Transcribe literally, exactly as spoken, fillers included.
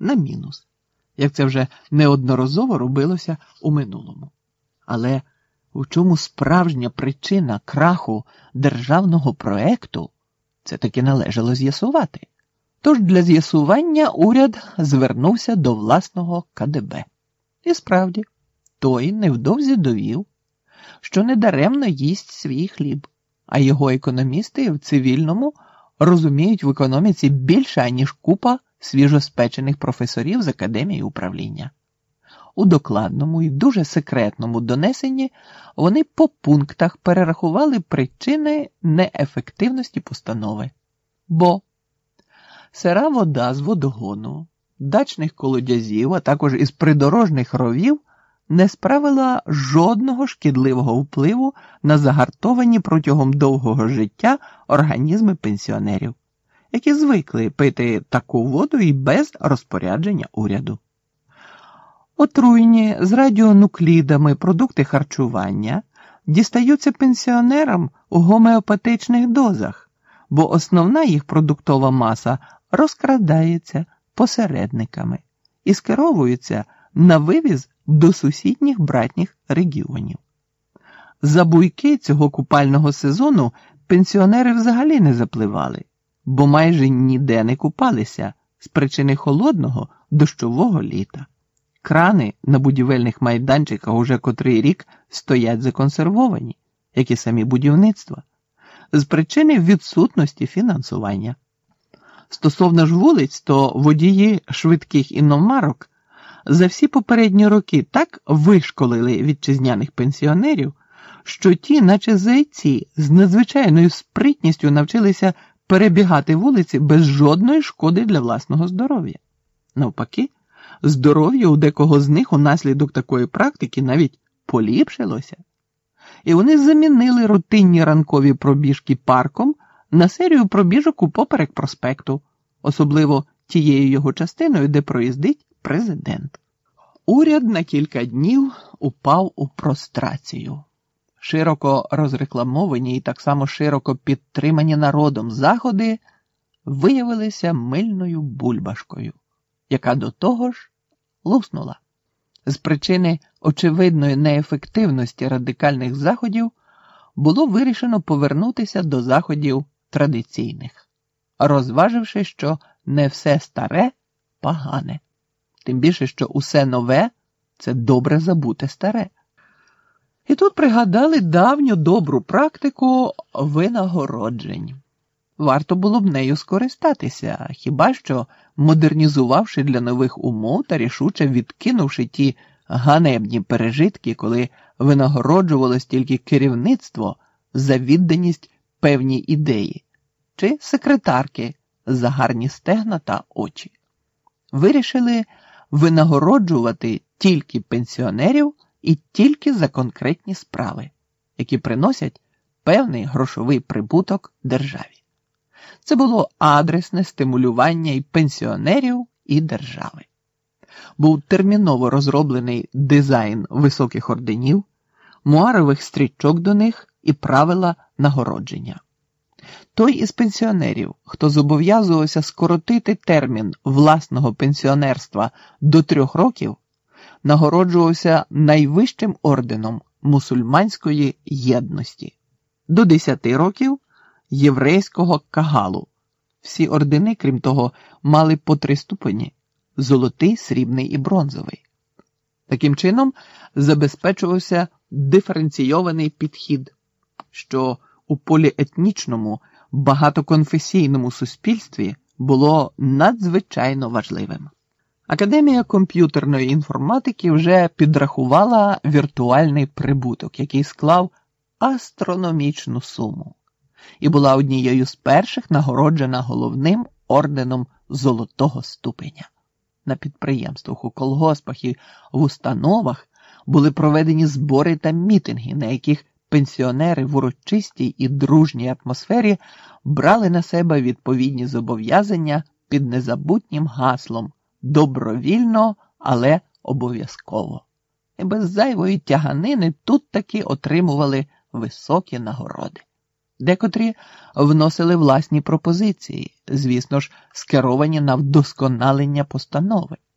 на мінус, як це вже неодноразово робилося у минулому. Але у чому справжня причина краху державного проекту, це таки належало з'ясувати. Тож для з'ясування уряд звернувся до власного ка де бе. І справді, той невдовзі довів, що недаремно їсть свій хліб, а його економісти в цивільному розуміють в економіці більше, аніж купа свіжоспечених професорів з Академії управління. У докладному і дуже секретному донесенні вони по пунктах перерахували причини неефективності постанови. Бо сира вода з водогону, дачних колодязів, а також із придорожних ровів не справила жодного шкідливого впливу на загартовані протягом довгого життя організми пенсіонерів, які звикли пити таку воду і без розпорядження уряду. Отруйні з радіонуклідами продукти харчування дістаються пенсіонерам у гомеопатичних дозах, бо основна їх продуктова маса розкрадається посередниками і скеровується на вивіз до сусідніх братніх регіонів. За буйки цього купального сезону пенсіонери взагалі не запливали, бо майже ніде не купалися з причини холодного дощового літа. Крани на будівельних майданчиках уже котрий рік стоять законсервовані, як і самі будівництва, з причини відсутності фінансування. Стосовно ж вулиць, то водії швидких іномарок за всі попередні роки так вишколили вітчизняних пенсіонерів, що ті, наче зайці, з надзвичайною спритністю навчилися перебігати вулиці без жодної шкоди для власного здоров'я. Навпаки, здоров'я у декого з них унаслідок такої практики навіть поліпшилося. І вони замінили рутинні ранкові пробіжки парком на серію пробіжок упоперек проспекту, особливо тією його частиною, де проїздить президент. Уряд на кілька днів упав у прострацію. Широко розрекламовані і так само широко підтримані народом заходи виявилися мильною бульбашкою, яка до того ж луснула. З причини очевидної неефективності радикальних заходів було вирішено повернутися до заходів традиційних, розваживши, що не все старе – погане. Тим більше, що усе нове – це добре забуте старе. І тут пригадали давню добру практику винагороджень. Варто було б нею скористатися, хіба що модернізувавши для нових умов та рішуче відкинувши ті ганебні пережитки, коли винагороджувалось тільки керівництво за відданість певній ідеї, чи секретарки за гарні стегна та очі. Вирішили винагороджувати тільки пенсіонерів і тільки за конкретні справи, які приносять певний грошовий прибуток державі. Це було адресне стимулювання і пенсіонерів, і держави. Був терміново розроблений дизайн високих орденів, муарових стрічок до них і правила нагородження. Той із пенсіонерів, хто зобов'язувався скоротити термін власного пенсіонерства до трьох років, нагороджувався найвищим орденом мусульманської єдності, до десяти років – єврейського кагалу. Всі ордени, крім того, мали по три ступені – золотий, срібний і бронзовий. Таким чином забезпечувався диференційований підхід, що у поліетнічному, багатоконфесійному суспільстві було надзвичайно важливим. Академія комп'ютерної інформатики вже підрахувала віртуальний прибуток, який склав астрономічну суму, і була однією з перших нагороджена головним орденом золотого ступеня. На підприємствах, у колгоспах і в установах були проведені збори та мітинги, на яких пенсіонери в урочистій і дружній атмосфері брали на себе відповідні зобов'язання під незабутнім гаслом «добровільно, але обов'язково». І без зайвої тяганини тут таки отримували високі нагороди. Декотрі вносили власні пропозиції, звісно ж, скеровані на вдосконалення постанови.